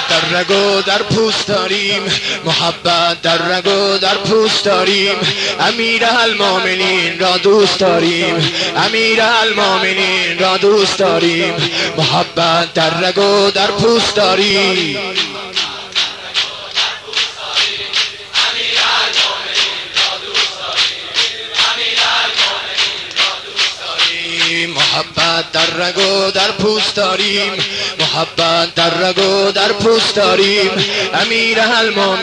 در رگ و در پوست داریم، محبت در رگ و در پوست داریم. امیرالمومنین را دوست داریم، امیرالمومنین را دوست داریم. محبت در رگ و در پوست داریم. محبت در رگ و در پوست داریم، محبت در رگ و در پوست داریم. امیرالمومنین